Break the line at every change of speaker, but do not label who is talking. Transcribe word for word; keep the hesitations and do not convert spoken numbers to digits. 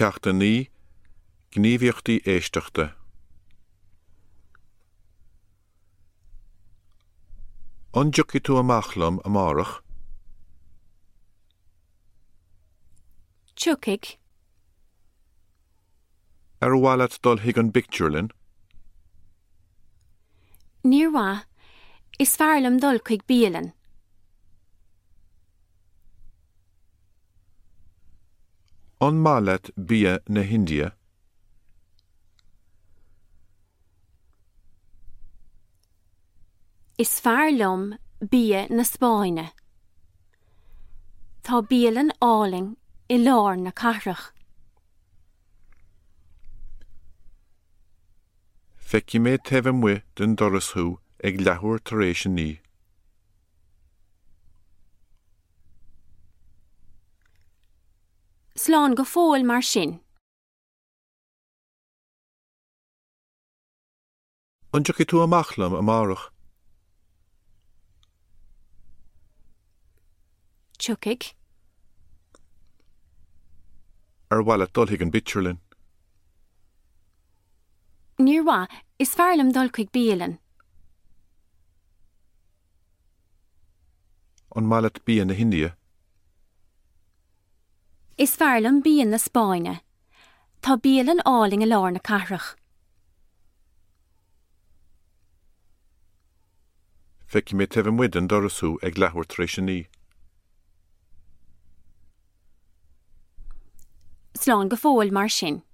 ceachta ní, gníomhaíochtaí éisteachta. An-deochaí tú amach liom amárach?
Tucaig.
Ar bhaile dul chuig an bictiúrlinn?
Níor mhaith, is fearlam dul chuig bíalan.
An málat bia na Hindia?
Is fearlam bia na Spáine. Tá bíalan áling i lár na carrach.
Feici mé taobh mu den doras thú ag leathuair tar éis an ní.
Slán go fóil mar sin.
An-deochaí tú amach liom amárach?
Tucaig.
Ar bhaile dul chuig an bictiúrlinn?
Níor mhaith, is fearlam dul chuig bíalan.
An málat bia na Hindia?
Is fearlam bia na Spáine. Tá bíalan áling i lár na carrach.
Feici mé taobh mu den doras thú ag leathuair tar éis an ní.
Slán go fóil mar sin.